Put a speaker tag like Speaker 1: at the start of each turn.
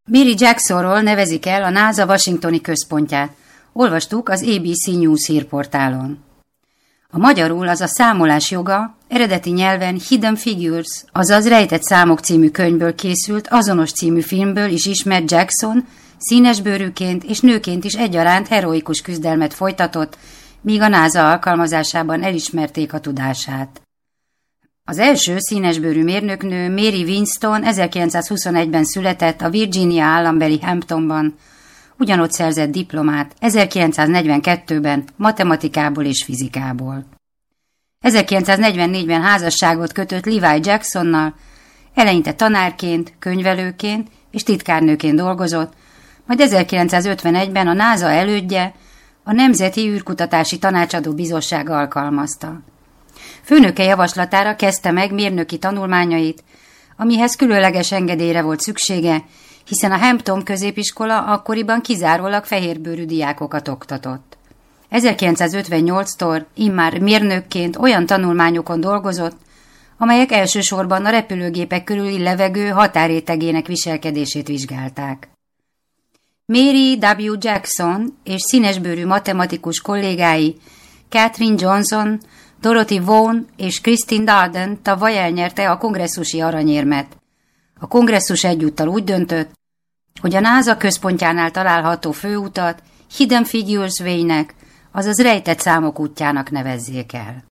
Speaker 1: Mary Jacksonról nevezik el a NASA washingtoni központját. Olvastuk az ABC News hírportálon. A magyarul, az a számolás joga, eredeti nyelven Hidden Figures, azaz Rejtett számok című könyvből készült, azonos című filmből is ismert Jackson, színesbőrűként és nőként is egyaránt heroikus küzdelmet folytatott, míg a NASA alkalmazásában elismerték a tudását. Az első színesbőrű mérnöknő Mary Winston 1921-ben született a Virginia állambeli Hamptonban, ugyanott szerzett diplomát 1942-ben matematikából és fizikából. 1944-ben házasságot kötött Levi Jacksonnal, eleinte tanárként, könyvelőként és titkárnőként dolgozott, majd 1951-ben a NASA elődje, a Nemzeti űrkutatási Tanácsadó Bizottság alkalmazta. Főnöke javaslatára kezdte meg mérnöki tanulmányait, amihez különleges engedélyre volt szüksége, hiszen a Hampton középiskola akkoriban kizárólag fehérbőrű diákokat oktatott. 1958-tól immár mérnökként olyan tanulmányokon dolgozott, amelyek elsősorban a repülőgépek körüli levegő határrétegének viselkedését vizsgálták. Mary W. Jackson és színesbőrű matematikus kollégái Katherine Johnson, Dorothy Vaughan és Christine Darden tavaly elnyerte a kongresszusi aranyérmet. A kongresszus egyúttal úgy döntött, hogy a NASA központjánál található főutat Hidden Figures Way-nek, azaz rejtett számok útjának nevezzék el.